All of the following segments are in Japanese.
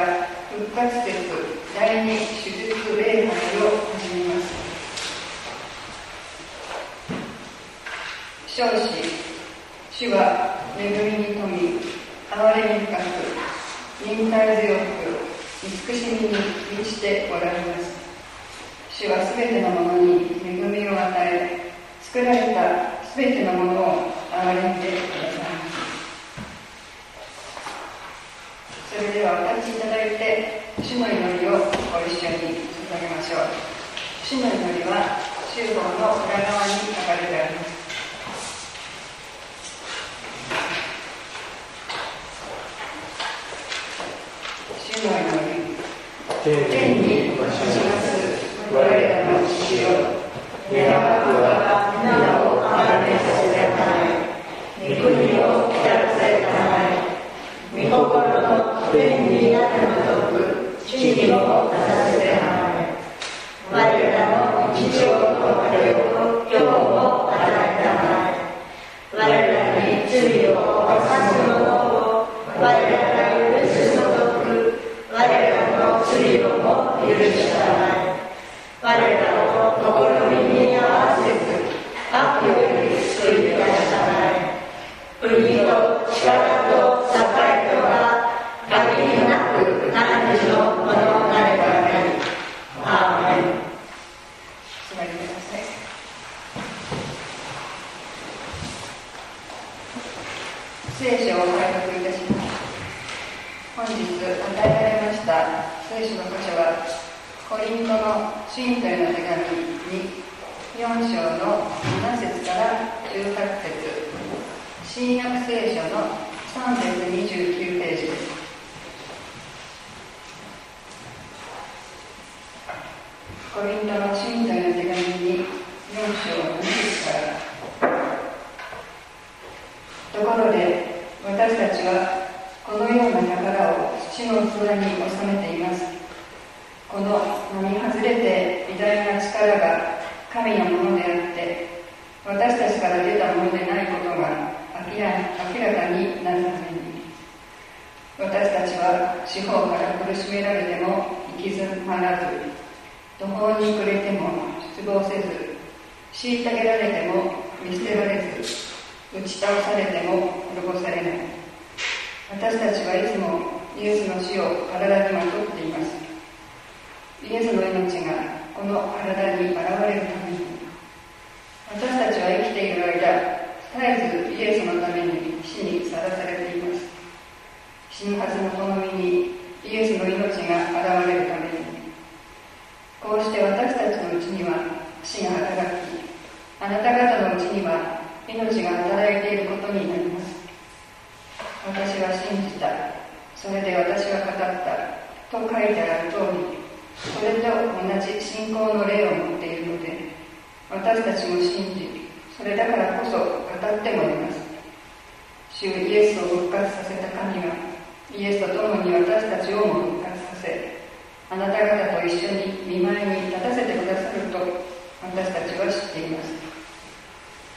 から復活節第二手術礼拝を始めます。少子、主は恵みに富み、憐れみ深く、忍耐強く、慈しみに満ちておられます。主はすべてのものに恵みを与え、作られたすべてのものを憐れんでくださいます。それではお立ちいただいて、主の祈りをご一緒に捧げましょう。主の祈りは週報の裏側に書かれてあります。主の祈り。天におします我らの父よ、願わくは皆をあがめさせたまえ、御国を来たらせたまえ、御心の天になるごとく地にもなさせたまえ。我らの日常の糧を今日も与えたまえ。我らに罪を犯す者を我らが許すごとく我らの罪をも許したまえ。我らを試みに合わせず悪より救い出したまえ。国と力と栄とが限りなく汝のものなればなり。アーメン。座りください。聖書を拝読いたします。本日与えられました聖書の箇所はコリントの信徒への手紙に4章の7節から18節、新約聖書の329ページです。コリントの信徒への手紙に4章7節から。ところで私たちはこのような宝を父の器に収めています。この並外れて偉大な力が神のものであって私たちから出たものでないことが明らかになるために、私たちは四方から苦しめられても行き詰まらず、途方に暮れても失望せず、虐げられても見捨てられず、打ち倒されても滅ぼされない。私たちはいつもイエスの死を体にまとっています。イエスの命がこの体に現れるために、私たちは生きている間、絶えずイエスのために死にさらされています。死ぬはずのこの身にイエスの命が現れるために、こうして私たちのうちには死が働き、あなた方のうちには命が働いていることになります。私は信じた、それで私は語ったと書いてある通り、それと同じ信仰の霊を持っているので、私たちも信じ、それだからこそ語ってもいます。主イエスを復活させた神が、イエスと共に私たちをも復活させ、あなた方と一緒に御前に立たせてくださると私たちは知っています。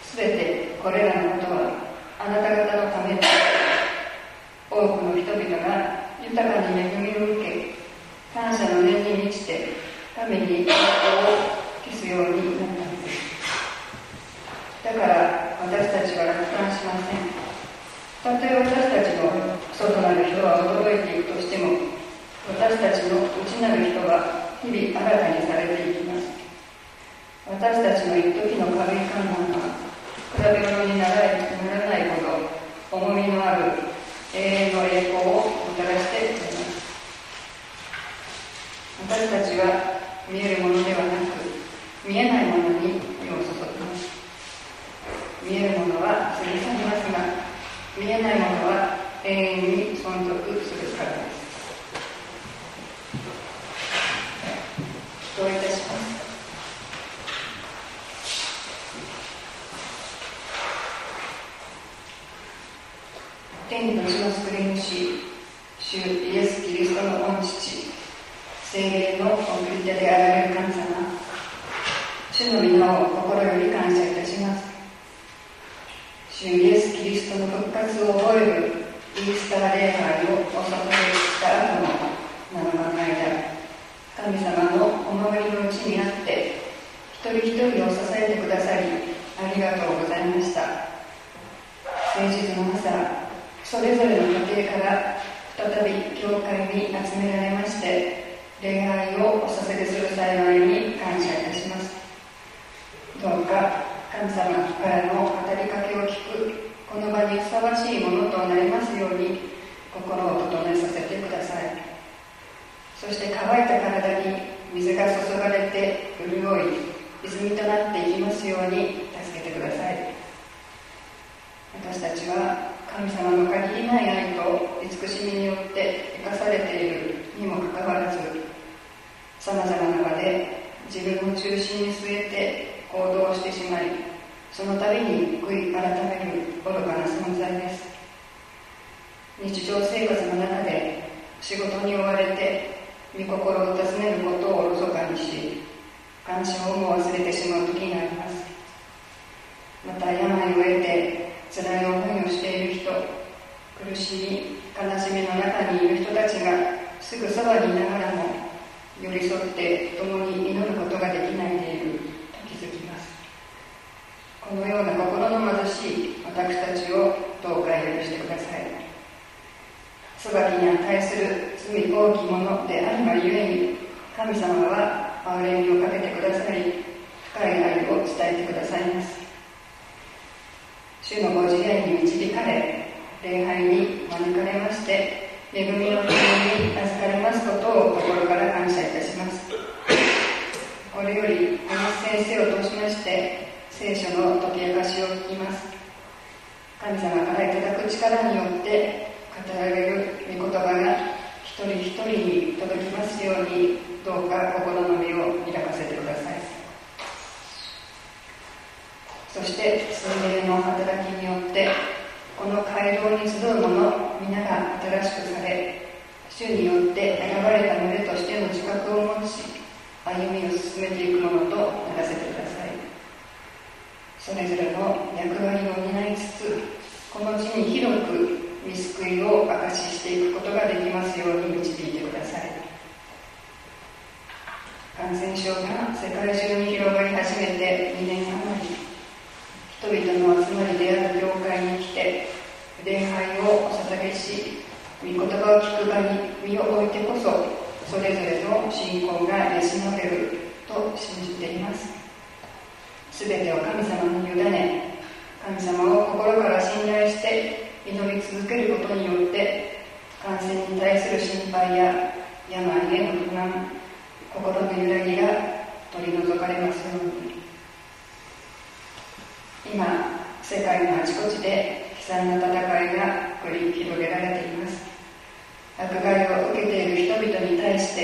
すべてこれらのことはあなた方のためで、多くの人々が豊かに恵みを受け、感謝の念に満ちて神に栄光を期すようになったのです。だから私たちは落胆しません。たとえ私たちの外なる人は驚いていくとしても、私たちの内なる人は日々新たにされていきます。私たちの一時の軽い観難は比べ物にならないほど重みのある永遠の栄光をもたらしてくれます。私たちは見えるものではなく見えないものに身を注ぎます。見えるものは過ぎ去りますが、見えないものは永遠に存続するからです。どういたします。天と地の救い主、主イエス・キリストの御父、聖霊の送り手であられる神様、主の皆を心より感謝いたします。主イエス・キリストの復活を覚えるイースター礼拝をお捧げした後の人を支えてくださりありがとうございました。平日の朝、それぞれの家庭から再び教会に集められまして、礼拝をお捧げする幸いに感謝いたします。どうか神様からの語りかけを聞くこの場にふさわしいものとなりますように心を整えさせてください。そして乾いた体に水が注がれて潤い泉となっていきますように助けてください。私たちは神様の限りない愛と慈しみによって生かされているにもかかわらず、さまざまな場で自分を中心に据えて行動してしまい、その度に悔い改める愚かな存在です。日常生活の中で仕事に追われて御心を尋ねることをおろそかにし、感謝をも忘れてしまう時があります。また病を得て辛い思いをしている人、苦しみ悲しみの中にいる人たちがすぐそばにいながらも寄り添って共に祈ることができないでいると気づきます。このような心の貧しい私たちをどうか許してください。裁きに値する罪多きものであるがゆえに、神様は憐れみをかけてくださり、深い愛を伝えてくださいます。主のご自愛に導かれ、礼拝に招かれまして、恵みの手に預かれますことを心から感謝いたします。これより林先生を通しまして聖書の解き明かしを聞きます。神様からいただく力によって語られる御言葉が一人一人に届きますように、どうか心の目を開かせてください。そして聖霊の働きによってこの街道に集う者皆が新しくされ、主によって選ばれた群れとしての自覚を持ち、歩みを進めていくものとならせてください。それぞれの役割を担いつつ、この地に広く御救いを証ししていくことができますように導いてください。感染症が世界中に広がり始めて2年余り、人々の集まりである教会に来て礼拝をお捧げし、御言葉を聞く場に身を置いてこそそれぞれの信仰が養われると信じています。すべてを神様に委ね、神様を心から信頼して祈り続けることによって、感染に対する心配や病への不安、心の揺らぎが取り除かれますように。今、世界のあちこちで悲惨な戦いが繰り広げられています。迫害を受けている人々に対して、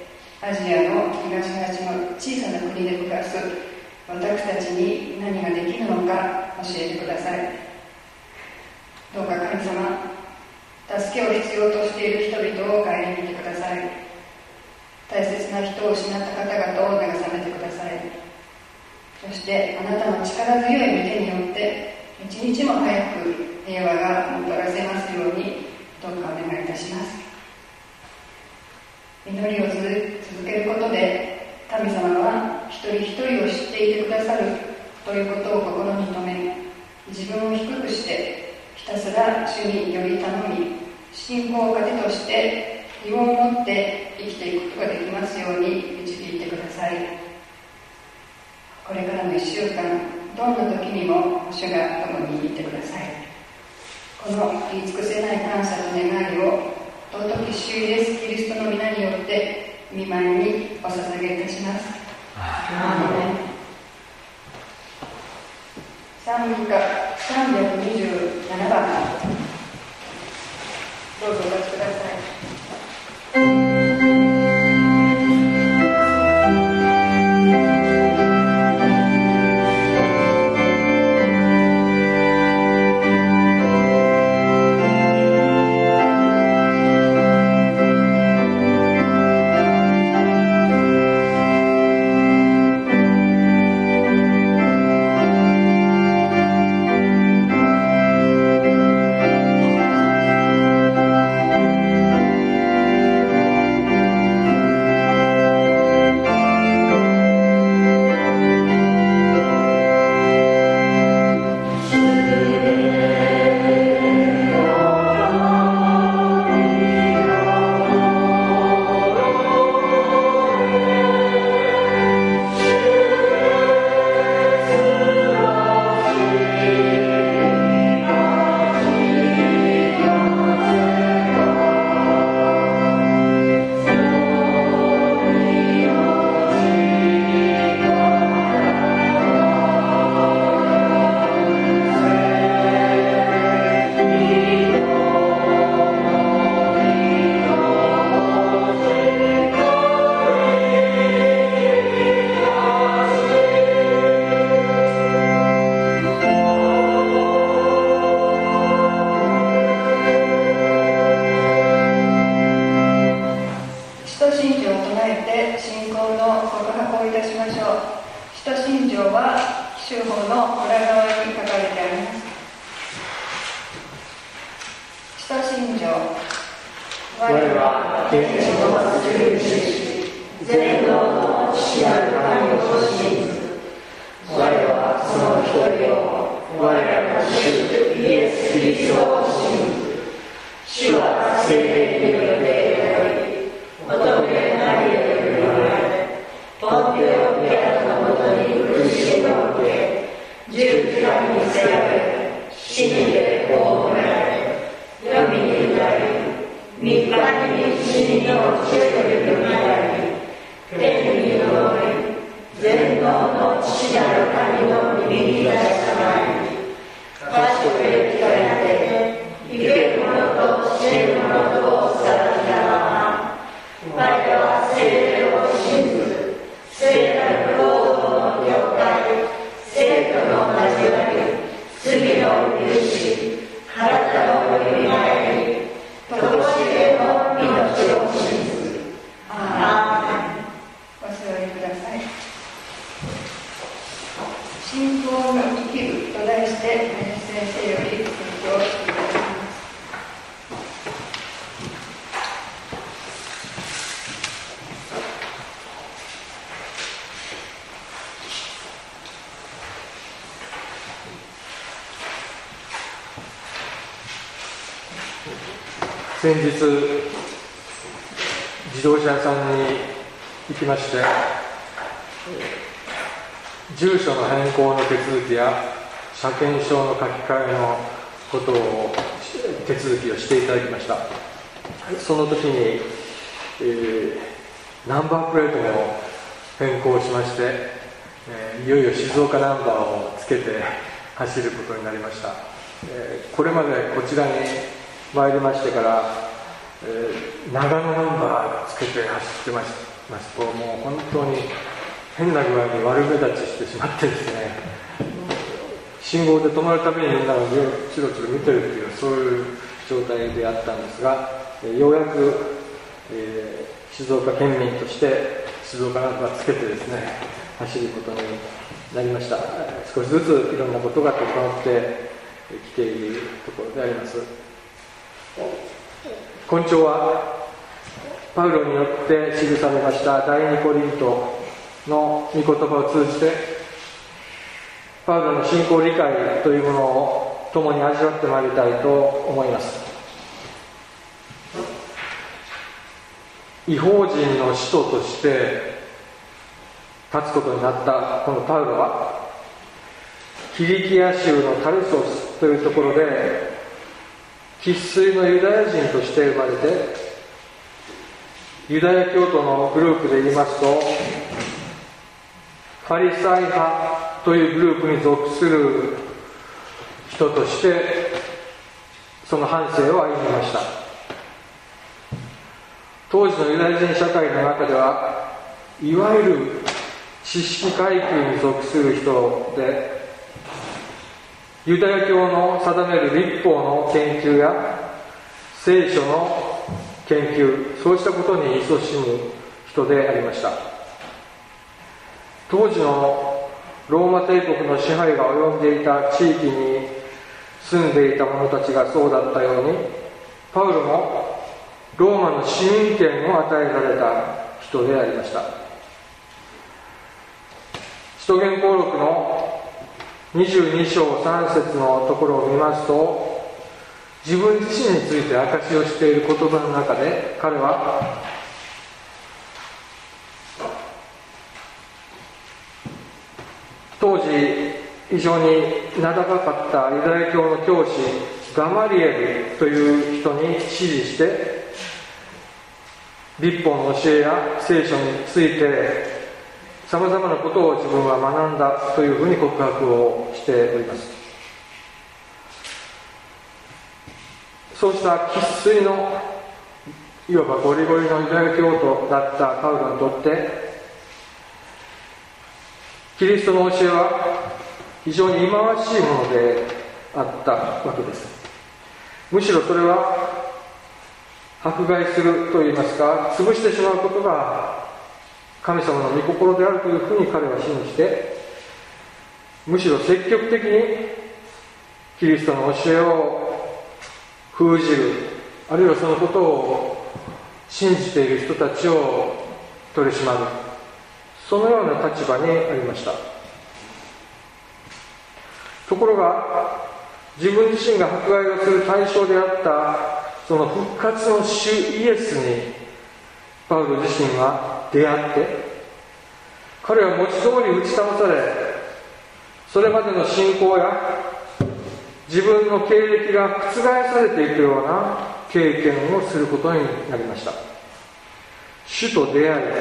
アジアの東端の小さな国で暮らす私たちに何ができるのか教えてください。どうか神様、助けを必要としている人々を顧みてください。大切な人を失った方々を慰めてください。そしてあなたの力強い御手によって一日も早く平和がもたらせますように、どうかお願いいたします。祈りを続けることで、神様は一人一人を知っていてくださるということを心に留め、自分を低くしてひたすら主により頼み、信仰を糧として希望を持って生きていくことができますように導いてください。これからの1週間、どんな時にも主が共にいてください。この言い尽くせない感謝と願いを尊き主イエス・キリストの皆によって御前にお捧げいたします。アーメン。賛美歌327番、どうぞお立ちください。 「 徒信条を唱えて信仰の告白をいたしましょう。使徒信条は紀州法の裏側に書かれてあります。使徒信条。我は天地の救い主、全能の父なる神を信ず。我はその一人を我らの主イエス・キリストを信ず。主は聖霊によって乙女マリアより生まれ、ポンテオ・ピラトのもとに苦しみを受け、十字架につけられ、死にて葬られ、黄泉に下り、3日に死人のうちよりよみがえり、天に昇り、全能の父なる神の右に立ちたまり、賢く生きられて、生ける者と死ねる者とをさらしながら、我は聖霊を信ず、聖なる合同の教会、聖徒の交わり、罪の許し、体のよみがえり、とこしえの命を信ず。アーメン。お座りください。信仰の生きると題して、林先生より説教をしていただきます。 先日自動車屋さんに行きまして、住所の変更の手続きや車検証の書き換えのことを手続きをしていただきました。その時に、ナンバープレートも変更しまして、いよいよ静岡ナンバーをつけて走ることになりました。これまでこちらに参りましてから、長野ナンバーつけて走ってますと、もう本当に変な具合に悪目立ちしてしまってですね、信号で止まるたびにみんながチロチロ見てるっていう、そういう状態であったんですが、ようやく、静岡県民として静岡ナンバーつけてですね走ることになりました。少しずついろんなことが整ってきているところであります。今朝はパウロによって記されました第2コリントの御言葉を通じて、パウロの信仰理解というものを共に味わってまいりたいと思います。異邦人の使徒として立つことになったこのパウロは、キリキア州のタルソスというところで生粋のユダヤ人として生まれて、ユダヤ教徒のグループで言いますと、ファリサイ派というグループに属する人としてその半生を歩みました。当時のユダヤ人社会の中では、いわゆる知識階級に属する人で、ユダヤ教の定める律法の研究や聖書の研究、そうしたことに勤しむ人でありました。当時のローマ帝国の支配が及んでいた地域に住んでいた者たちがそうだったように、パウロもローマの市民権を与えられた人でありました。使徒言行録の22章3節のところを見ますと、自分自身について証しをしている言葉の中で、彼は当時非常に名高かったユダヤ教の教師ガマリエルという人に指示して、律法の教えや聖書についてさまざまなことを自分は学んだというふうに告白をしております。そうした生粋のいわばゴリゴリのユダヤ教徒だったパウロにとって、キリストの教えは非常に忌まわしいものであったわけです。むしろそれは迫害するといいますか、潰してしまうことが神様の御心であるというふうに彼は信じて、むしろ積極的にキリストの教えを封じる、あるいはそのことを信じている人たちを取り締まる、そのような立場にありました。ところが自分自身が迫害をする対象であったその復活の主イエスにパウロ自身は出会って、彼は文字通り打ち倒され、それまでの信仰や自分の経歴が覆されていくような経験をすることになりました。主と出会い、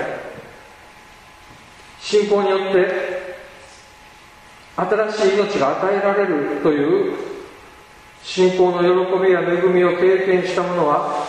信仰によって新しい命が与えられるという信仰の喜びや恵みを経験した者は、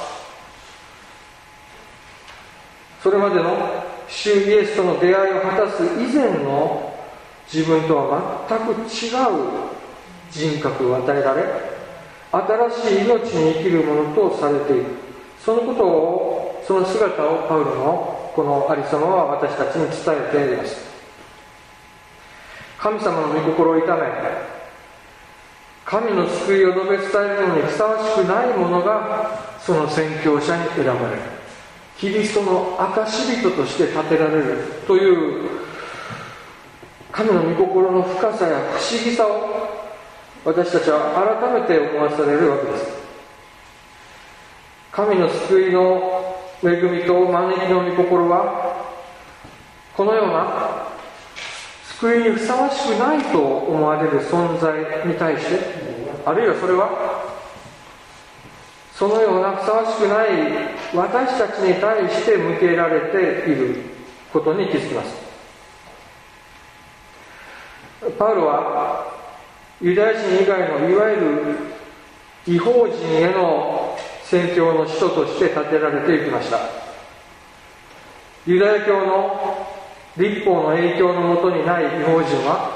それまでの主イエスとの出会いを果たす以前の自分とは全く違う人格を与えられ、新しい命に生きるものとされている。そのことを、その姿をパウロのこのありさまは私たちに伝えています。神様の御心を痛め、神の救いを述べ伝えるのにふさわしくない者がその宣教者に選ばれる。キリストの証人として立てられるという神の御心の深さや不思議さを私たちは改めて思わされるわけです。神の救いの恵みと招きの御心は、このような救いにふさわしくないと思われる存在に対して、あるいはそれはそのようなふさわしくない私たちに対して向けられていることに気づきます。パウロはユダヤ人以外のいわゆる異邦人への宣教の使徒として立てられていきました。ユダヤ教の律法の影響のもとにない異邦人は、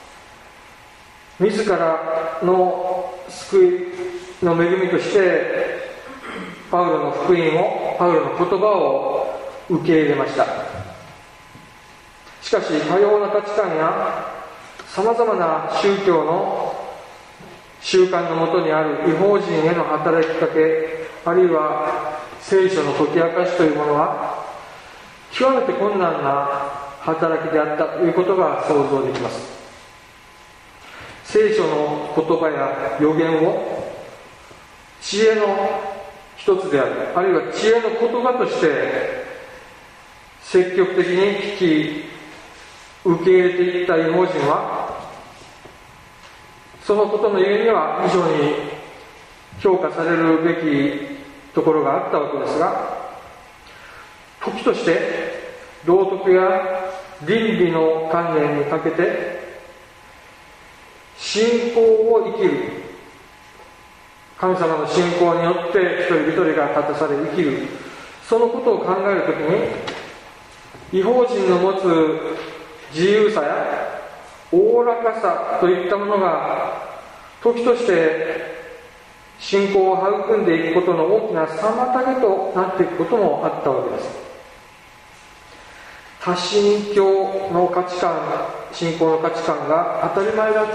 自らの救いの恵みとしてパウロの福音を、パウロの言葉を受け入れました。しかし多様な価値観やさまざまな宗教の習慣のもとにある異邦人への働きかけ、あるいは聖書の解き明かしというものは極めて困難な働きであったということが想像できます。聖書の言葉や予言を知恵の一つである、あるいは知恵の言葉として積極的に聞き受け入れていった異邦人は、そのことのゆえには非常に評価されるべきところがあったわけですが、時として道徳や倫理の観念にかけて信仰を生きる、神様の信仰によって一人一人が立たされ生きる、そのことを考えるときに、異邦人の持つ自由さやおおらかさといったものが時として信仰を育んでいくことの大きな妨げとなっていくこともあったわけです。多神教の価値観、信仰の価値観が当たり前だった、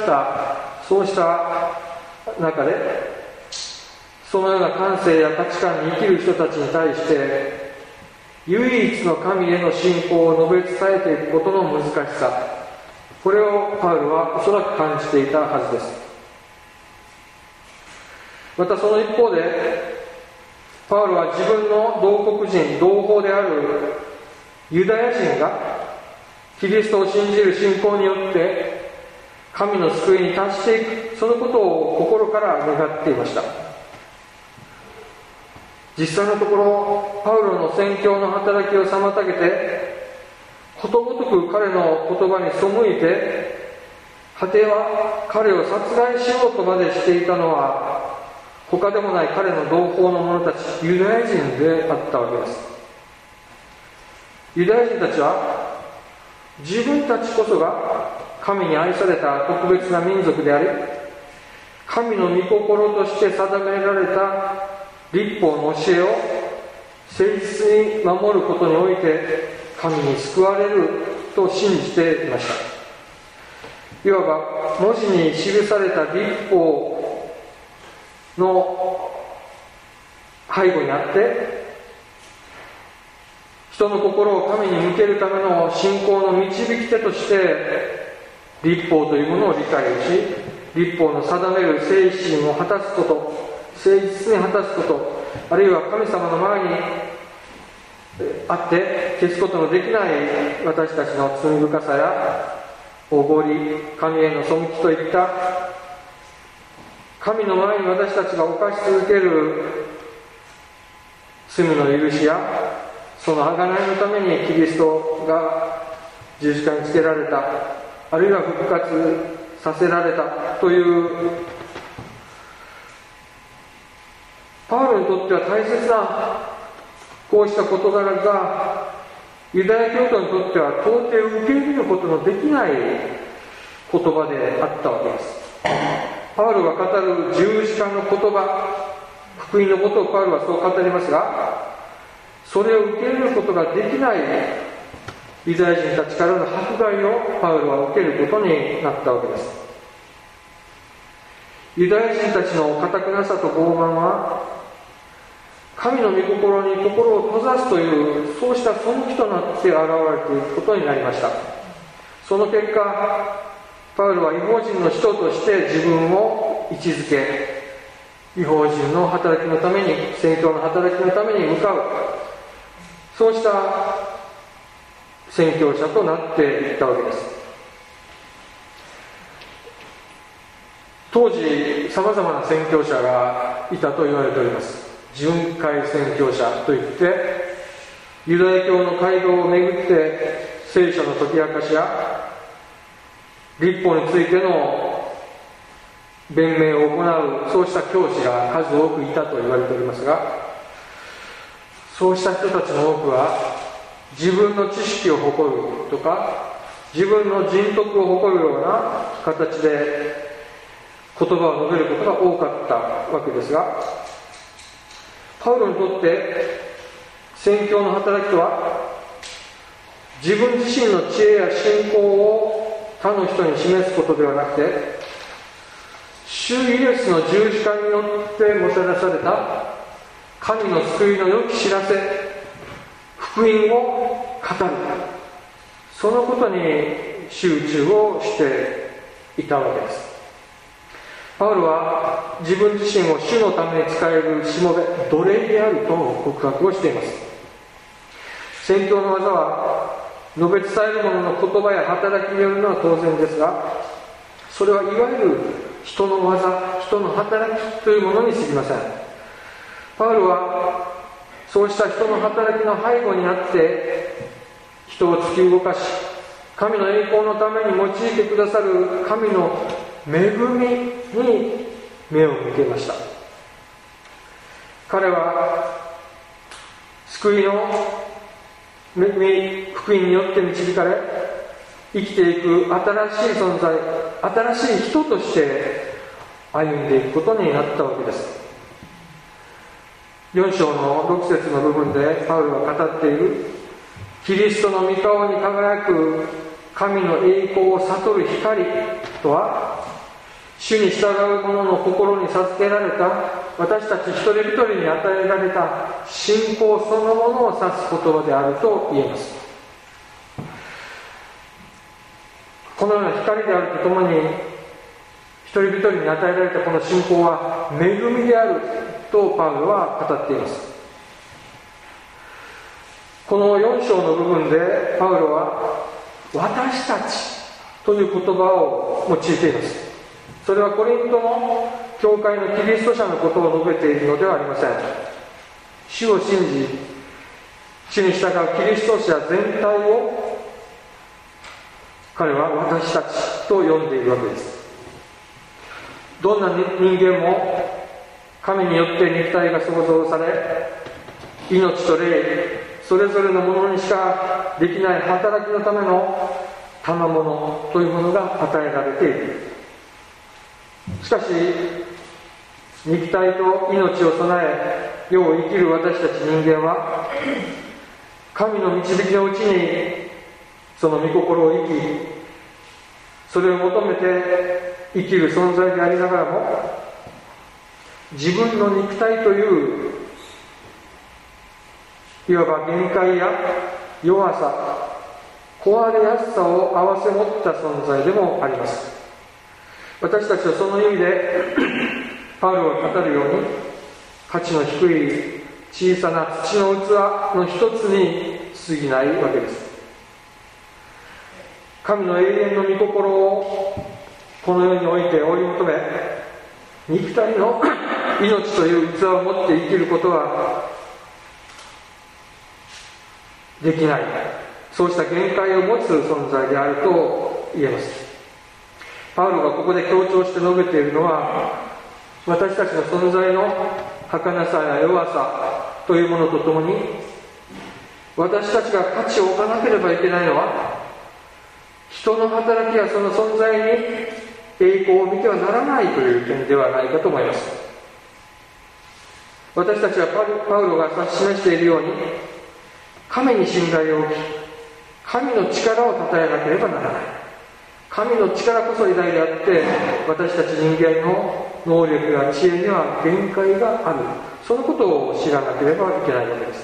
そうした中で、そのような感性や価値観に生きる人たちに対して唯一の神への信仰を述べ伝えていくことの難しさ、これをパウロはおそらく感じていたはずです。またその一方でパウロは自分の同国人、同胞であるユダヤ人がキリストを信じる信仰によって神の救いに達していく、そのことを心から願っていました。実際のところパウロの宣教の働きを妨げて、ことごとく彼の言葉に背いて、果ては彼を殺害しようとまでしていたのは他でもない彼の同胞の者たちユダヤ人であったわけです。ユダヤ人たちは自分たちこそが神に愛された特別な民族であり、神の御心として定められた律法の教えを誠実に守ることにおいて神に救われると信じていました。いわば文字に記された律法の背後にあって、人の心を神に向けるための信仰の導き手として律法というものを理解し、律法の定める誠心を果たすこと、誠実に果たすこと、あるいは神様の前にあって消すことのできない私たちの罪深さやおごり、神への背きといった神の前に私たちが犯し続ける罪の許しや、その贖いのためにキリストが十字架につけられた、あるいは復活させられたというパウロにとっては大切なこうした事柄がユダヤ教徒にとっては到底受け入れることのできない言葉であったわけです。パウロが語る十字架の言葉、福音のことをパウロはそう語りますが、それを受け入れることができないユダヤ人たちからの迫害をパウロは受けることになったわけです。ユダヤ人たちの堅くなさと傲慢は神の御心に心を閉ざすという、そうした背きとなって現れていくことになりました。その結果、パウロは異邦人の使徒として自分を位置づけ、異邦人の働きのために、宣教の働きのために向かう、そうした宣教者となっていったわけです。当時さまざまな宣教者がいたと言われております。巡回宣教者といって、ユダヤ教の街道を巡って聖書の解き明かしや律法についての弁明を行う、そうした教師が数多くいたと言われておりますが、そうした人たちの多くは自分の知識を誇るとか、自分の人徳を誇るような形で言葉を述べることが多かったわけですが、パウロにとって宣教の働きとは、自分自身の知恵や信仰を他の人に示すことではなくて、主イエスの十字架によってもたらされた神の救いの良き知らせ、福音を語る、そのことに集中をしていたわけです。パウロは自分自身を主のために使えるしもべ、奴隷であると告白をしています。宣教の技は述べ伝える者の言葉や働きによるのは当然ですが、それはいわゆる人の技、人の働きというものに過ぎません。パウロはそうした人の働きの背後にあって人を突き動かし、神の栄光のために用いてくださる神の恵みに目を向けました。彼は救いの福音によって導かれ、生きていく新しい存在、新しい人として歩んでいくことになったわけです。4章の6節の部分でパウロが語っているキリストの御顔に輝く神の栄光を悟る光とは、主に従う者の心に授けられた私たち一人一人に与えられた信仰そのものを指す言葉であると言えます。このような光であるとともに、一人一人に与えられたこの信仰は恵みであるとパウロは語っています。この4章の部分でパウロは私たちという言葉を用いています。それはコリントの教会のキリスト者のことを述べているのではありません。主を信じ、主に従うキリスト者全体を彼は私たちと呼んでいるわけです。どんな人間も神によって肉体が創造され、命と霊それぞれのものにしかできない働きのための賜物というものが与えられている。しかし肉体と命を備え世を生きる私たち人間は、神の導きのうちにその御心を生き、それを求めて生きる存在でありながらも、自分の肉体といういわば限界や弱さ、壊れやすさを併せ持った存在でもあります。私たちはその意味でパウロが語るように、価値の低い小さな土の器の一つに過ぎないわけです。神の永遠の御心をこの世において追い求め、肉体の命という器を持って生きることはできない、そうした限界を持つ存在であると言えます。パウロがここで強調して述べているのは、私たちの存在の儚さや弱さというものとともに、私たちが価値を置かなければいけないのは、人の働きやその存在に栄光を見てはならないという点ではないかと思います。私たちはパウロが指し示しているように、神に信頼を置き、神の力を称えなければならない。神の力こそ偉大であって、私たち人間の能力や知恵には限界がある、そのことを知らなければいけないわけです。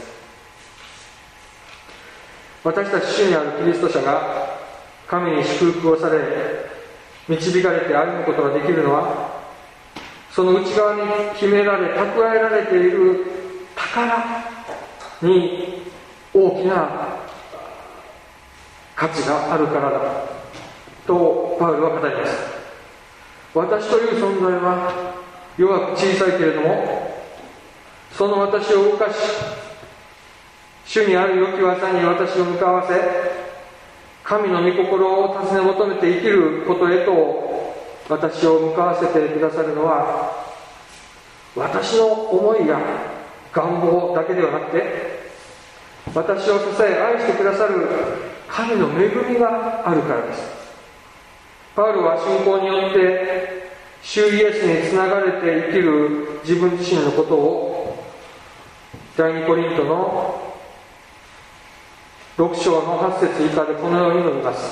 私たち主にあるキリスト者が神に祝福をされ、導かれて歩むことができるのは、その内側に秘められ、蓄えられている宝に大きな価値があるからだとパウロは語ります。私という存在は弱く小さいけれども、その私を動かし、主にある良き技に私を向かわせ、神の御心を尋ね求めて生きることへと私を向かわせてくださるのは、私の思いや願望だけではなくて、私を支え愛してくださる神の恵みがあるからです。パウロは信仰によって主イエスにつながれて生きる自分自身のことを、第2コリントの6章の8節以下でこのように述べます。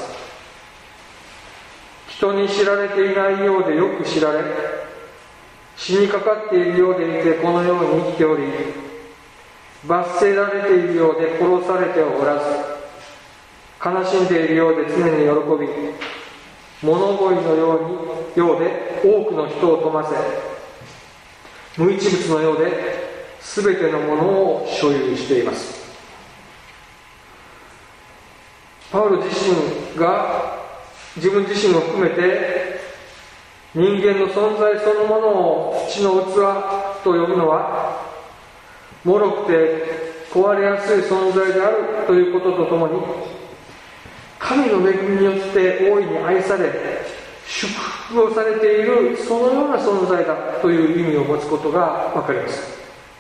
人に知られていないようでよく知られ、死にかかっているようでいてこのように生きており、罰せられているようで殺されてはおらず、悲しんでいるようで常に喜び、物乞いのようで多くの人を富ませ、無一物のようで全てのものを所有しています。パウロ自身が自分自身を含めて人間の存在そのものを土の器と呼ぶのは、脆くて壊れやすい存在であるということとともに、神の恵みによって大いに愛され祝福をされている、そのような存在だという意味を持つことが分かります。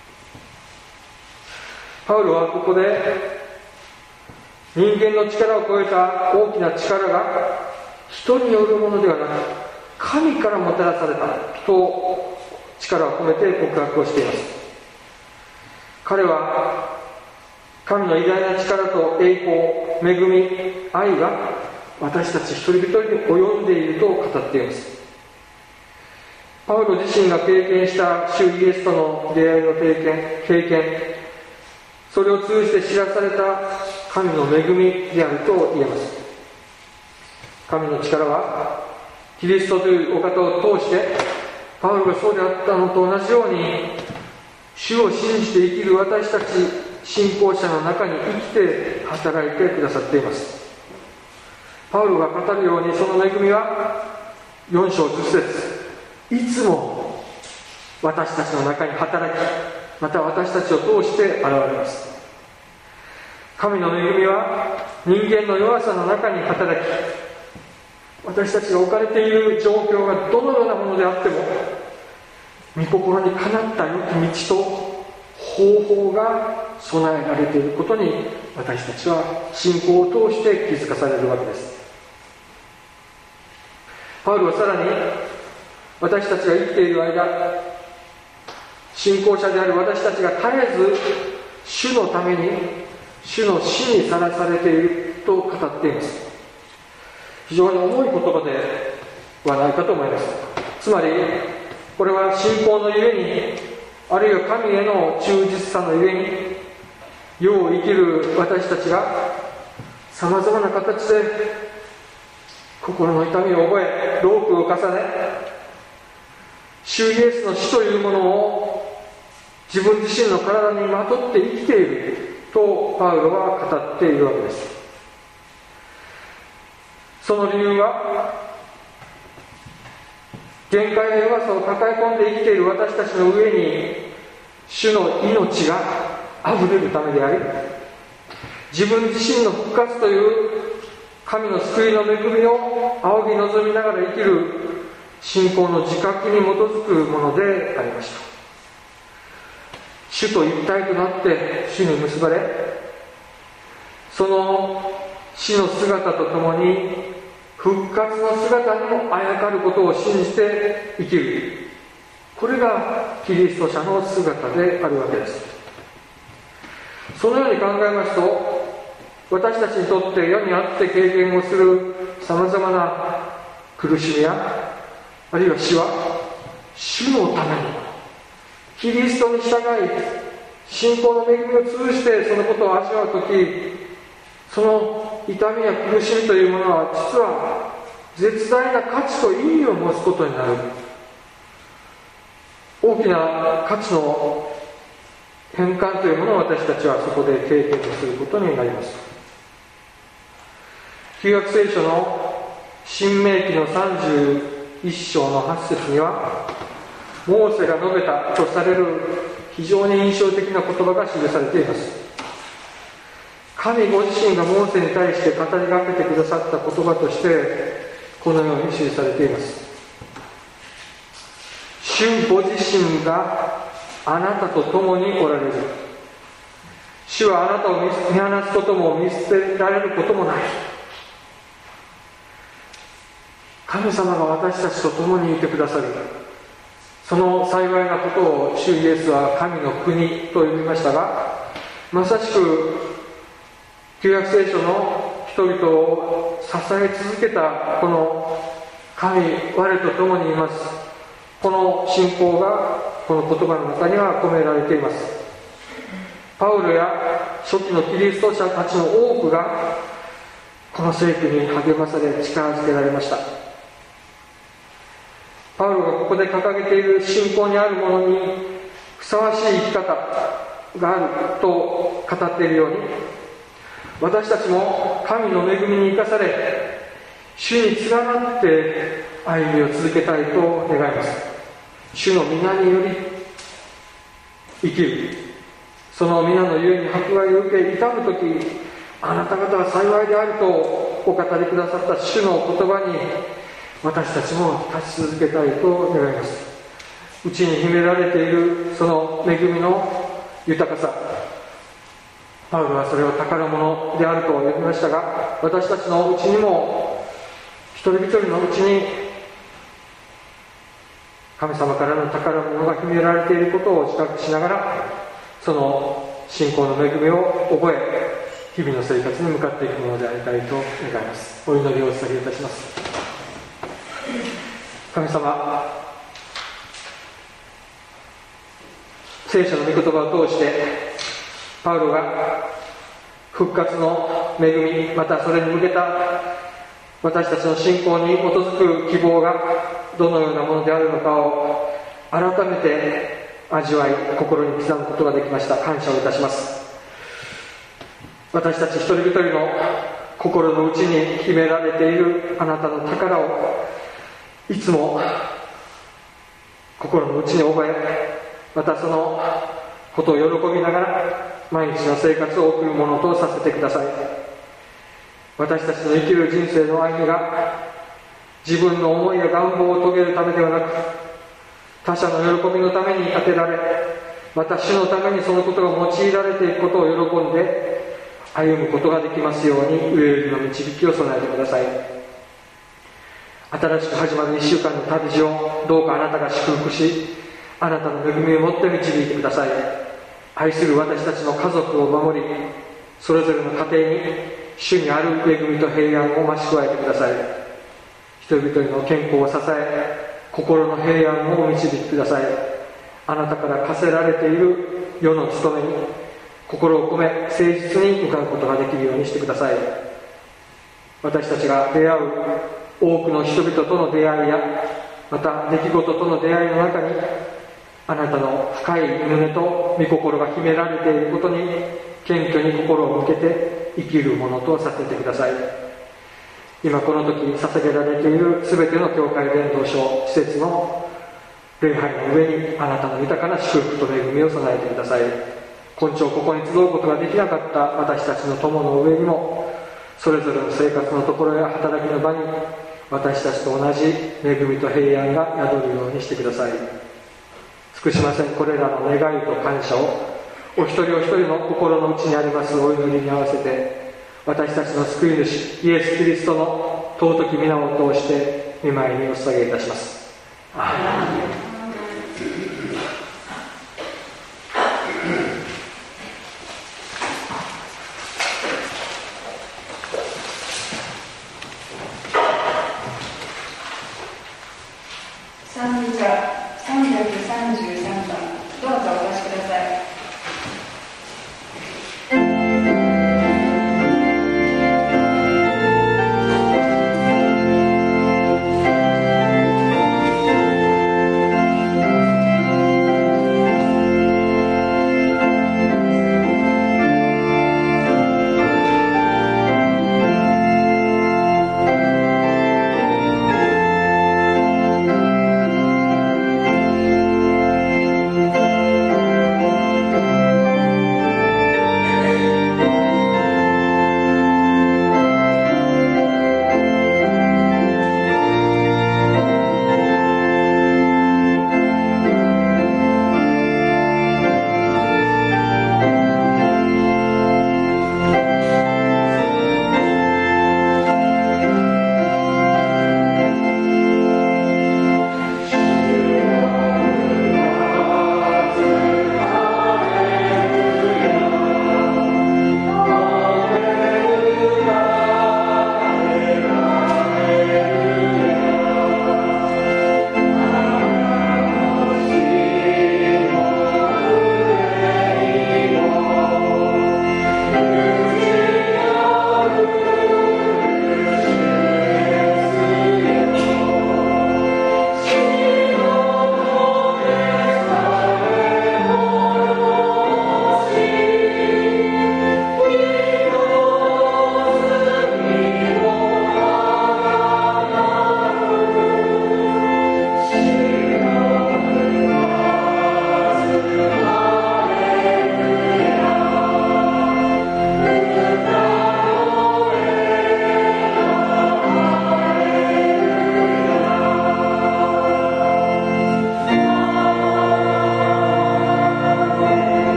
パウロはここで人間の力を超えた大きな力が人によるものではなく、神からもたらされたと力を込めて告白をしています。彼は神の偉大な力と栄光、恵み、愛が私たち一人一人に及んでいると語っています。パウロ自身が経験した主イエスとの出会いの経験、それを通じて知らされた神の恵みであると言えます。神の力はキリストというお方を通して、パウロがそうであったのと同じように、主を信じて生きる私たち信仰者の中に生きて働いてくださっています。パウロが語るように、その恵みは4章10節、いつも私たちの中に働き、また私たちを通して現れます。神の恵みは人間の弱さの中に働き、私たちが置かれている状況がどのようなものであっても、御心にかなった良き道と方法が備えられていることに、私たちは信仰を通して気づかされるわけです。パウロはさらに、私たちが生きている間、 信仰者である私たちが絶えず主のために、主の死にさらされていると語っています。非常に重い言葉ではないかと思います。つまりこれは信仰のゆえに、あるいは神への忠実さのゆえに、世を生きる私たちがさまざまな形で心の痛みを覚え、労苦を重ね、主イエスの死というものを自分自身の体にまとって生きているとパウロは語っているわけです。その理由は、限界の弱さを抱え込んで生きている私たちの上に主の命があふれるためであり、自分自身の復活という神の救いの恵みを仰ぎ望みながら生きる信仰の自覚に基づくものでありました。主と一体となって主に結ばれ、その死の姿とともに復活の姿にもあやかることを信じて生きる、これがキリスト者の姿であるわけです。そのように考えますと、私たちにとって世にあって経験をするさまざまな苦しみや、あるいは死は主のために、キリストに従い信仰の恵みを通じてそのことを味わうとき、その痛みや苦しみというものは実は絶大な価値と意味を持つことになる、大きな価値の変換というものを私たちはそこで経験することになります。旧約聖書の新明記の31章の8節には、モーセが述べたとされる非常に印象的な言葉が記されています。神ご自身がモーセに対して語りかけてくださった言葉としてこのように記されています。主ご自身があなたと共におられる。主はあなたを見放すことも見捨てられることもない。神様が私たちと共にいてくださる、その幸いなことを主イエスは神の国と呼びましたが、まさしく旧約聖書の人々を支え続けたこの神我と共にいます、この信仰がこの言葉の中には込められています。パウロや初期のキリスト者たちの多くがこの聖句に励まされ力づけられました。パウロがここで掲げている信仰にあるものにふさわしい生き方があると語っているように、私たちも神の恵みに生かされ、主に連なって歩みを続けたいと願います。主の皆により生きる、その皆のゆえに迫害を受け痛むとき、あなた方は幸いであるとお語りくださった主の言葉に私たちも立ち続けたいと願います。内に秘められているその恵みの豊かさ、パウロはそれを宝物であると呼びましたが、私たちのうちにも一人一人のうちに神様からの宝物が秘められていることを自覚しながら、その信仰の恵みを覚え、日々の生活に向かっていくものでありたいと願います。お祈りをお捧げいたします。神様、聖書の御言葉を通してパウロが復活の恵み、またそれに向けた私たちの信仰に基づく希望がどのようなものであるのかを改めて味わい、心に刻むことができました。感謝をいたします。私たち一人一人の心の内に秘められているあなたの宝をいつも心の内に覚え、またそのことを喜びながら毎日の生活を送るものとさせてください。私たちの生きる人生の歩みが自分の思いや願望を遂げるためではなく、他者の喜びのために当てられ、また主のためにそのことが用いられていくことを喜んで歩むことができますように、上よりの導きを備えてください。新しく始まる1週間の旅路をどうかあなたが祝福し、 あなたの恵みをもって導いてください。愛する私たちの家族を守り、それぞれの家庭に主にある恵みと平安を増し加えてください。一人一人の健康を支え、心の平安をお導きください。あなたから課せられている世の務めに心を込め誠実に向かうことができるようにしてください。私たちが出会う多くの人々との出会いや、また出来事との出会いの中に、あなたの深い胸と御心が秘められていることに謙虚に心を向けて生きるものとさせてください。今この時捧げられているすべての教会伝道所施設の礼拝の上にあなたの豊かな祝福と恵みを備えてください。今朝ここに集うことができなかった私たちの友の上にも、それぞれの生活のところや働きの場に私たちと同じ恵みと平安が宿るようにしてください。尽くしませんこれらの願いと感謝をお一人お一人の心の内にありますお祈りに合わせて、私たちの救い主イエス・キリストの尊き皆を通して御前にお捧げいたします。アーメン。 賛美歌333番、どうぞお出しください。 「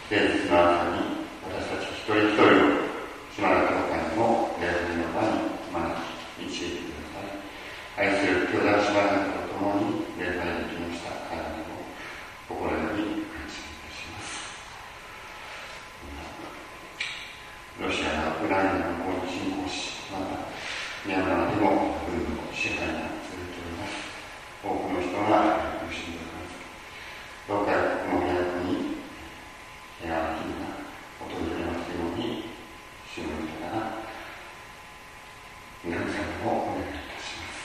平日の朝に私たち一人一人を島田教会にも礼拝の場に招き導いてください。愛する兄弟姉妹方と共に礼拝できました感謝を心より感謝いたします。ロシアがウクライナの方に侵攻し、またミャンマーでも軍の支配が続いております。多くの人が苦しんでおります。どうかこの都に平和な日が訪れますように、主の御方が皆様をお願いいたします。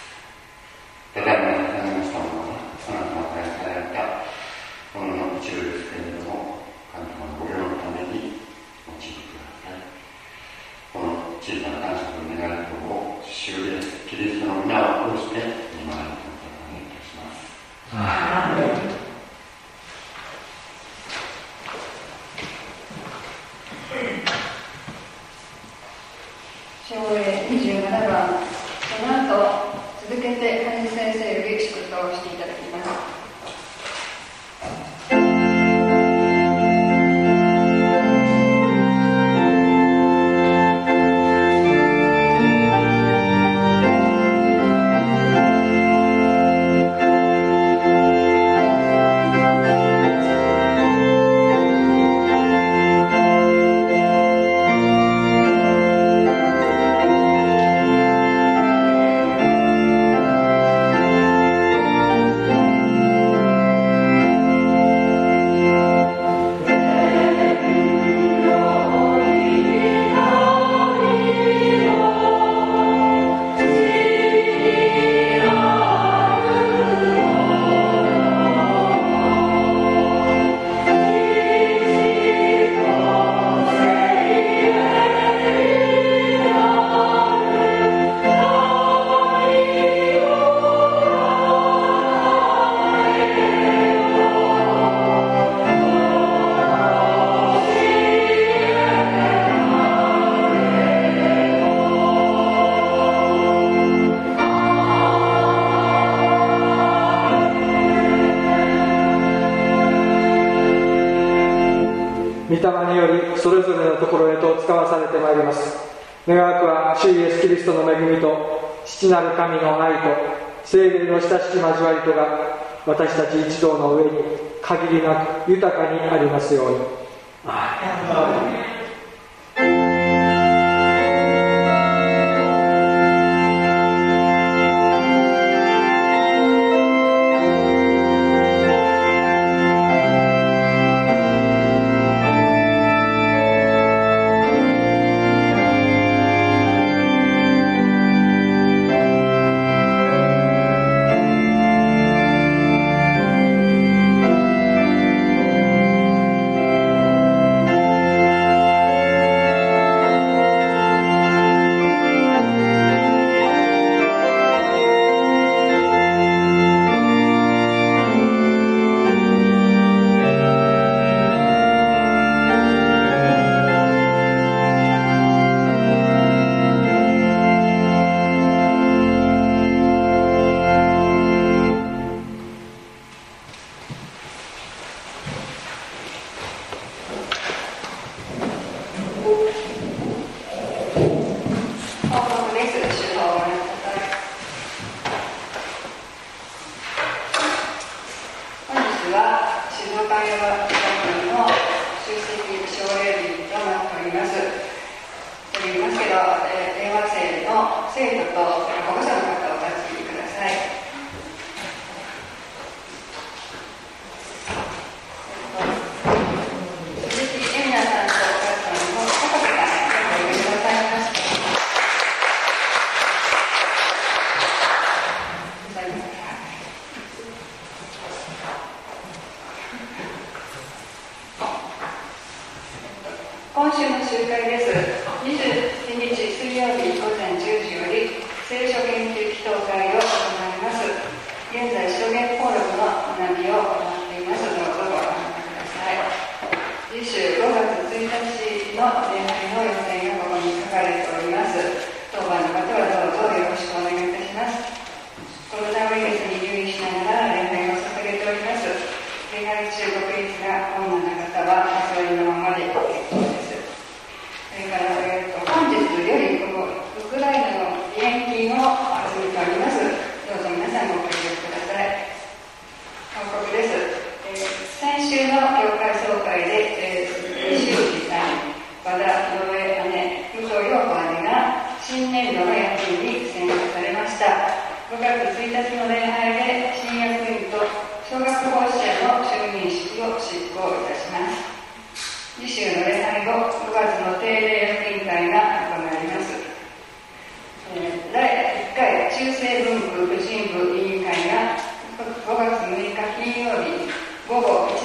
ただいま捧げましたものは、あなたが返されたものの一部ですけれども、神様のご用のために用いてください。この小さな感謝と願いとを主イエスキリストの皆を通して見舞いにお願いいたします。 章例27番、その後続けて羽地先生より祝祷をしていただきます。 それぞれのところへと使わされてまいります。願わくは主イエスキリストの恵みと父なる神の愛と聖霊の親しき交わりとが私たち一同の上に限りなく豊かにありますように。 今週の集会です。27日水曜日午前10時より聖書研究祈祷会を行います。現在証言登録の学びを行っています。どうぞご覧ください。次週5月1日の礼拝の予定がここに書かれております。当番の方はどうぞよろしくお願いいたします。コロナウイルスに留意しながら礼拝を捧げております。礼拝中ご起立が困難な方はお座りのまま月の定例役員会が行われます。第1回中世文部婦人部委員会が5月6日金曜日午後1